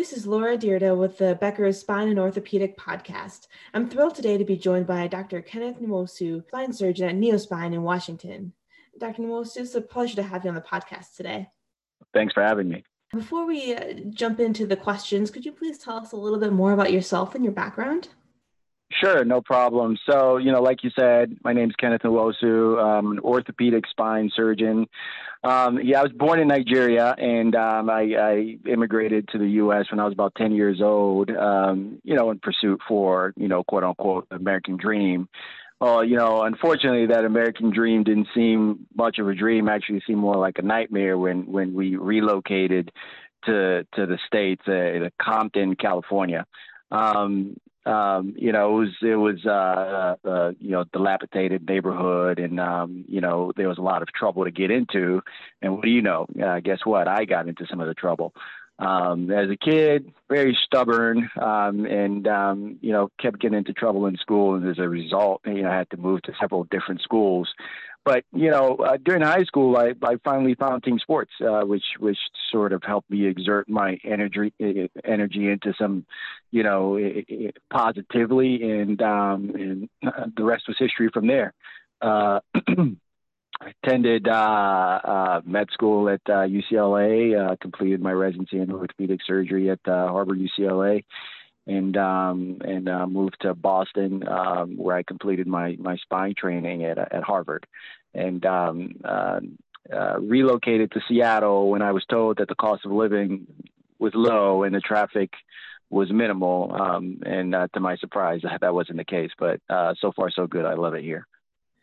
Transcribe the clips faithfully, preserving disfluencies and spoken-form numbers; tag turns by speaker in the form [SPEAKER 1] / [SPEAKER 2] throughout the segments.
[SPEAKER 1] This is Laura Dierda with the Becker's Spine and Orthopedic Podcast. I'm thrilled today to be joined by Doctor Kenneth Nwosu, spine surgeon at NeoSpine in Washington. Doctor Nwosu, it's a pleasure to have you on the podcast today.
[SPEAKER 2] Thanks for having me.
[SPEAKER 1] Before we uh, jump into the questions, could you please tell us a little bit more about yourself and your background?
[SPEAKER 2] Sure, no problem. So, you know, like you said, my name's Kenneth Nwosu. I'm an orthopedic spine surgeon. Um, yeah, I was born in Nigeria, and um, I, I immigrated to the U S when I was about ten years old, um, you know, in pursuit for, you know, quote unquote, American dream. Well, you know, unfortunately, that American dream didn't seem much of a dream. Actually, seemed more like a nightmare when, when we relocated to to the States, uh, to Compton, California. Um, Um, you know, it was, it was, uh, uh, you know, dilapidated neighborhood, and, um, you know, there was a lot of trouble to get into. And what do you know? Uh, guess what? I got into some of the trouble. Um, as a kid, very stubborn, um, and, um, you know, kept getting into trouble in school. And as a result, you know, I had to move to several different schools. But, you know, uh, during high school, I, I finally found team sports, uh, which which sort of helped me exert my energy energy into some, you know, positively, and um, and the rest was history from there. Uh, I attended uh, uh, med school at uh, U C L A, uh, completed my residency in orthopedic surgery at uh, Harvard U C L A, and um, and uh, moved to Boston, um, where I completed my my spine training at at Harvard, and um, uh, uh, relocated to Seattle when I was told that the cost of living was low and the traffic was minimal. Um, and uh, to my surprise, that wasn't the case. But uh, so far, so good. I love it here.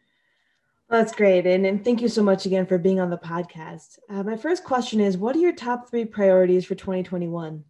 [SPEAKER 1] Well, that's great. And, and thank you so much again for being on the podcast. Uh, my first question is, what are your top three priorities for twenty twenty-one?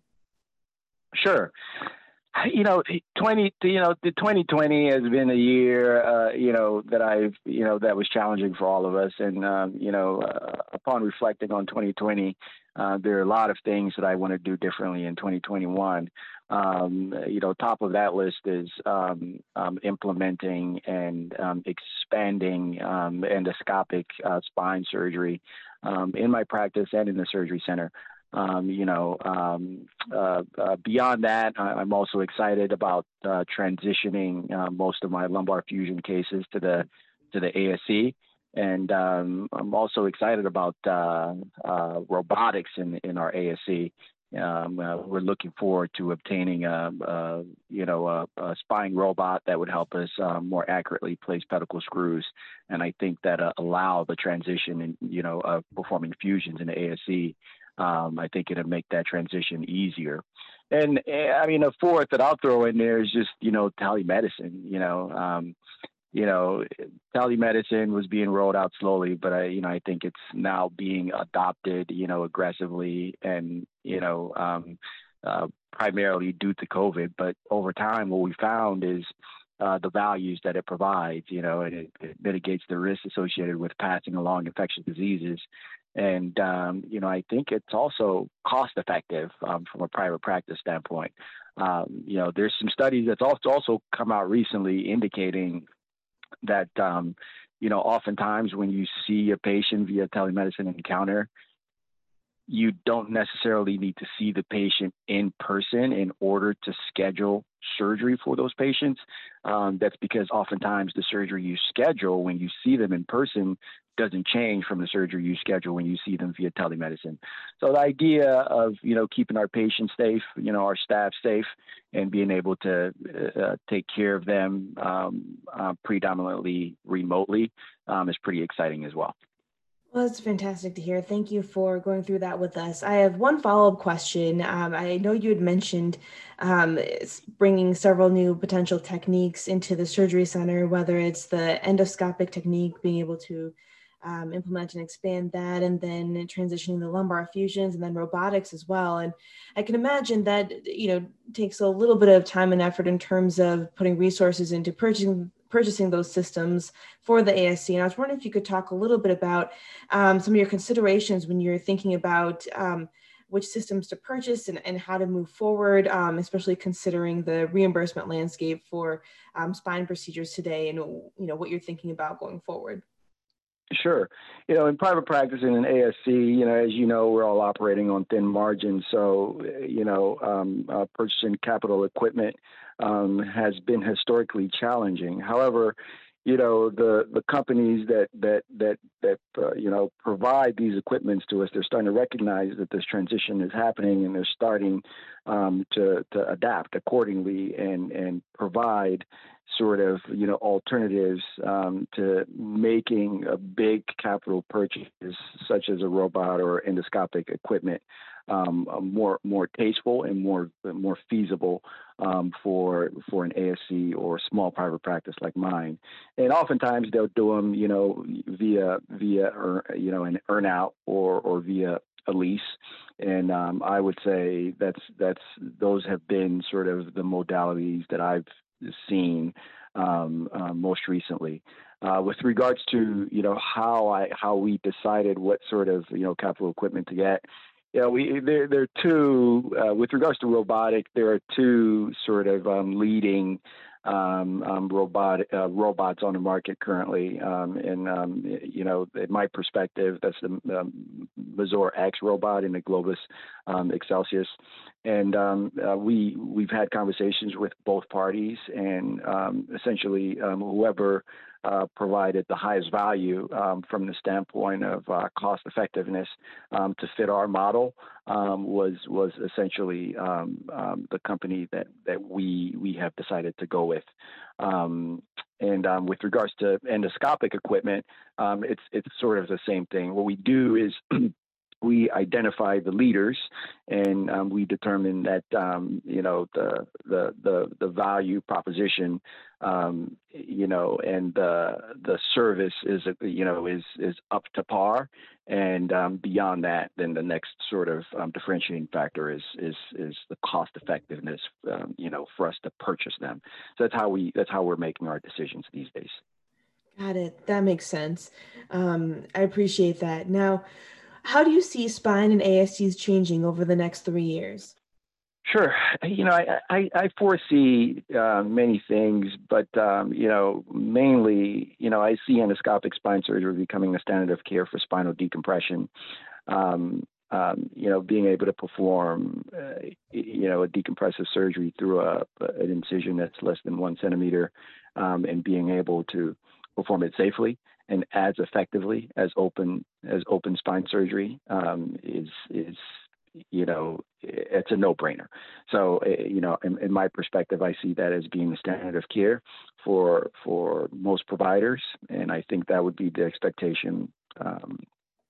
[SPEAKER 2] Sure. You know, twenty. You know, the twenty twenty has been a year. Uh, you know that I've. You know that was challenging for all of us. And um, you know, uh, upon reflecting on twenty twenty, uh, there are a lot of things that I want to do differently in twenty twenty-one. Um, you know, top of that list is um, um, implementing and um, expanding um, endoscopic uh, spine surgery um, in my practice and in the surgery center. Um, you know, um, uh, uh, beyond that, I'm also excited about uh, transitioning uh, most of my lumbar fusion cases to the to the A S C, and um, I'm also excited about uh, uh, robotics in in our A S C. Um, uh, we're looking forward to obtaining a, a you know a, a spine robot that would help us uh, more accurately place pedicle screws, and I think that uh, allow the transition in you know of performing fusions in the A S C. Um, I think it'll make that transition easier. And I mean, a fourth that I'll throw in there is just, you know, telemedicine. You know, um, you know, telemedicine was being rolled out slowly, but I, you know, I think it's now being adopted, you know, aggressively, and you know, um, uh, primarily due to COVID. But over time, what we found is uh, the values that it provides. You know, and it, it mitigates the risks associated with passing along infectious diseases. And, um, you know, I think it's also cost effective um, from a private practice standpoint. Um, you know, there's some studies that's also, also come out recently indicating that, um, you know, oftentimes when you see a patient via telemedicine encounter, you don't necessarily need to see the patient in person in order to schedule surgery for those patients. Um, that's because oftentimes the surgery you schedule when you see them in person doesn't change from the surgery you schedule when you see them via telemedicine. So the idea of, you know, keeping our patients safe, you know, our staff safe, and being able to uh, take care of them um, uh, predominantly remotely um, is pretty exciting as well.
[SPEAKER 1] Well, that's fantastic to hear. Thank you for going through that with us. I have one follow-up question. Um, I know you had mentioned um, bringing several new potential techniques into the surgery center, whether it's the endoscopic technique, being able to um, implement and expand that, and then transitioning the lumbar fusions, and then robotics as well. And I can imagine that, you know, takes a little bit of time and effort in terms of putting resources into purchasing purchasing those systems for the A S C. And I was wondering if you could talk a little bit about um, some of your considerations when you're thinking about um, which systems to purchase and, and how to move forward, um, especially considering the reimbursement landscape for um, spine procedures today, and you know what you're thinking about going forward.
[SPEAKER 2] Sure. You know, in private practice and in A S C, you know, as you know, we're all operating on thin margins. So, uh, you know, um, uh, purchasing capital equipment um, has been historically challenging. However, you know, the the companies that that that that uh, you know provide these equipments to us, they're starting to recognize that this transition is happening, and they're starting um, to to adapt accordingly and and provide sort of you know alternatives um, to making a big capital purchases such as a robot or endoscopic equipment um, uh, more more tasteful and more more feasible um, for for an A S C or small private practice like mine. And oftentimes they'll do them you know via via or you know an earn out or or via a lease. And um, I would say that's that's those have been sort of the modalities that I've seen um, uh, most recently. Uh, with regards to you know how I how we decided what sort of you know capital equipment to get, yeah, we there there are two uh, with regards to robotic. There are two sort of um, leading um, um, robot uh, robots on the market currently, um, and um, you know, in my perspective, that's the um, Mazor X robot and the Globus um, Excelsius, and um, uh, we we've had conversations with both parties, and um, essentially um, whoever uh, provided the highest value um, from the standpoint of uh, cost effectiveness um, to fit our model um, was was essentially um, um, the company that that we we have decided to go with. Um, and um, with regards to endoscopic equipment, um, it's it's sort of the same thing. What we do is we identify the leaders, and um, we determine that um, you know the the the the value proposition, um, you know, and the the service is you know is is up to par, and um, beyond that, then the next sort of um, differentiating factor is is is the cost effectiveness, um, you know, for us to purchase them. So that's how we that's how we're making our decisions these days.
[SPEAKER 1] Got it. That makes sense. Um, I appreciate that. Now, how do you see spine and A S Cs changing over the next three years?
[SPEAKER 2] Sure. You know, I, I, I foresee uh, many things, but, um, you know, mainly, you know, I see endoscopic spine surgery becoming the standard of care for spinal decompression. Um, um, you know, being able to perform, uh, you know, a decompressive surgery through a, an incision that's less than one centimeter um, and being able to perform it safely and as effectively as open as open spine surgery um, is is you know, it's a no-brainer. So, uh, you know, in, in my perspective, I see that as being the standard of care for for most providers, and I think that would be the expectation um,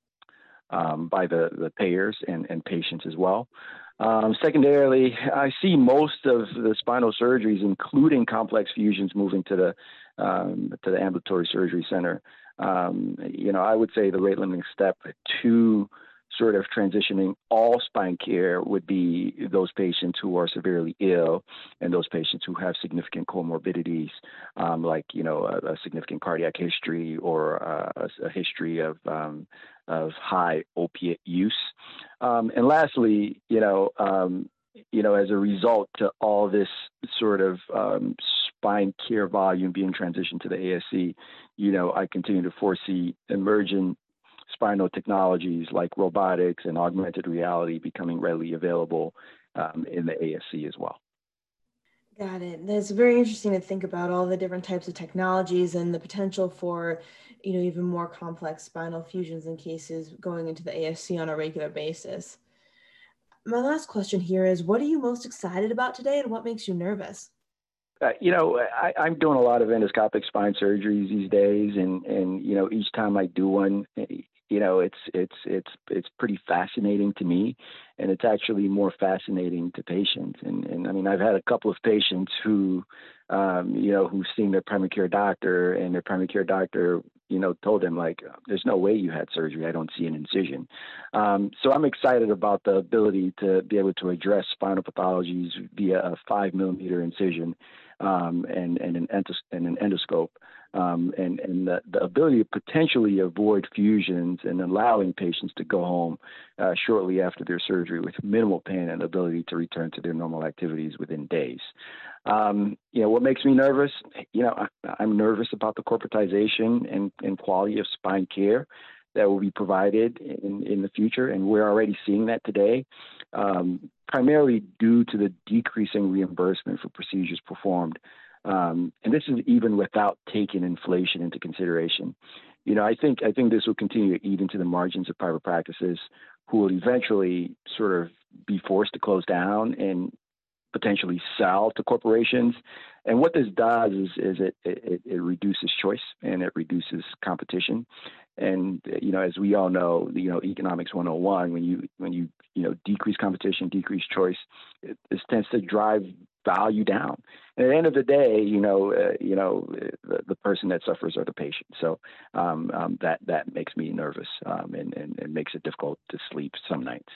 [SPEAKER 2] um, by the the payers and and patients as well. Um, secondarily, I see most of the spinal surgeries, including complex fusions, moving to the um, to the ambulatory surgery center. Um, you know, I would say the rate limiting step to sort of transitioning all spine care would be those patients who are severely ill and those patients who have significant comorbidities, um, like, you know, a, a significant cardiac history or uh, a, a history of, um, of high opiate use. Um, and lastly, you know, um, you know, as a result to all this sort of um, spine care volume being transitioned to the A S C, you know, I continue to foresee emerging spinal technologies like robotics and augmented reality becoming readily available um, in the A S C as well.
[SPEAKER 1] Got it. That's very interesting to think about all the different types of technologies and the potential for, you know, even more complex spinal fusions and cases going into the A S C on a regular basis. My last question here is, what are you most excited about today and what makes you nervous?
[SPEAKER 2] Uh, you know, I, I'm doing a lot of endoscopic spine surgeries these days, and and you know, each time I do one, eh, you know, it's it's it's it's pretty fascinating to me, and it's actually more fascinating to patients. And and I mean, I've had a couple of patients who, um, you know, who've seen their primary care doctor, and their primary care doctor, you know, told them like, "There's no way you had surgery. I don't see an incision." Um, so I'm excited about the ability to be able to address spinal pathologies via a five millimeter incision um, and, and, an endos- and an endoscope. um, and, and the, the ability to potentially avoid fusions and allowing patients to go home uh, shortly after their surgery with minimal pain and ability to return to their normal activities within days. Um, you know, what makes me nervous? You know, I, I'm nervous about the corporatization and, and quality of spine care that will be provided in, in the future. And we're already seeing that today, um, primarily due to the decreasing reimbursement for procedures performed. Um, and this is even without taking inflation into consideration. You know, I think I think this will continue to eat into the margins of private practices who will eventually sort of be forced to close down and potentially sell to corporations. And what this does is, is it, it, it reduces choice and it reduces competition. And, you know, as we all know, you know, economics one oh one, when you, when you, you know, decrease competition, decrease choice, it, this tends to drive value down. And at the end of the day, you know, uh, you know, the, the person that suffers are the patient. So um, um, that, that makes me nervous um, and, and, and makes it difficult to sleep some nights.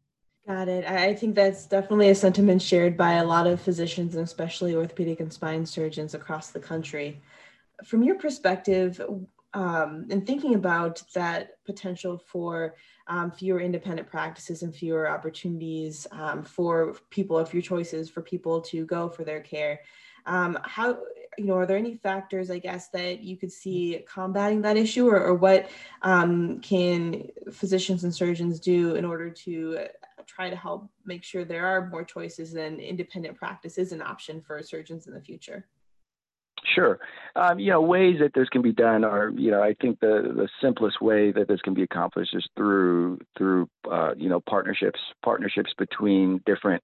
[SPEAKER 1] Got it. I I think that's definitely a sentiment shared by a lot of physicians and especially orthopedic and spine surgeons across the country. From your perspective, um, and thinking about that potential for um, fewer independent practices and fewer opportunities um, for people of your choices, for people to go for their care, um, how, you know, are there any factors, I guess, that you could see combating that issue, or, or what um, can physicians and surgeons do in order to try to help make sure there are more choices and independent practice is an option for surgeons in the future?
[SPEAKER 2] Sure. Um, you know, ways that this can be done are, you know, I think the, the simplest way that this can be accomplished is through, through, uh, you know, partnerships, partnerships between different,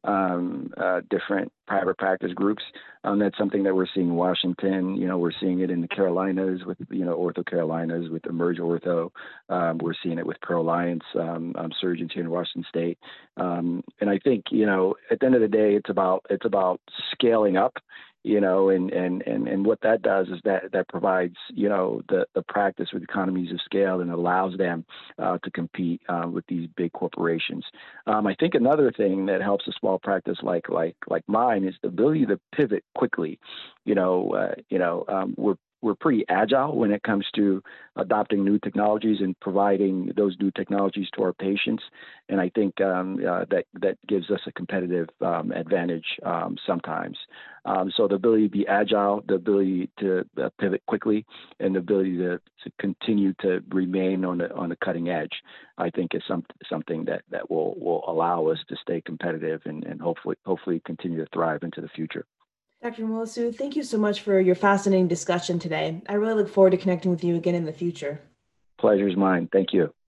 [SPEAKER 2] um, uh, different private practice groups. Um, that's something that we're seeing in Washington. You know, we're seeing it in the Carolinas with, you know, Ortho Carolinas with Emerge Ortho. Um, we're seeing it with Pro Alliance um, um, surgeons here in Washington State. Um, and I think, you know, at the end of the day, it's about, it's about scaling up. You know, and, and, and, and what that does is that that provides, you know, the, the practice with economies of scale and allows them uh, to compete uh, with these big corporations. Um, I think another thing that helps a small practice like like like mine is the ability to pivot quickly. You know, uh, you know, um, we're we're pretty agile when it comes to adopting new technologies and providing those new technologies to our patients. And I think um, uh, that that gives us a competitive um, advantage um, sometimes. Um, so the ability to be agile, the ability to uh, pivot quickly, and the ability to, to continue to remain on the on the cutting edge, I think is some, something that, that will, will allow us to stay competitive and, and hopefully hopefully continue to thrive into the future.
[SPEAKER 1] Doctor Molosu, thank you so much for your fascinating discussion today. I really look forward to connecting with you again in the future.
[SPEAKER 2] Pleasure's mine. Thank you.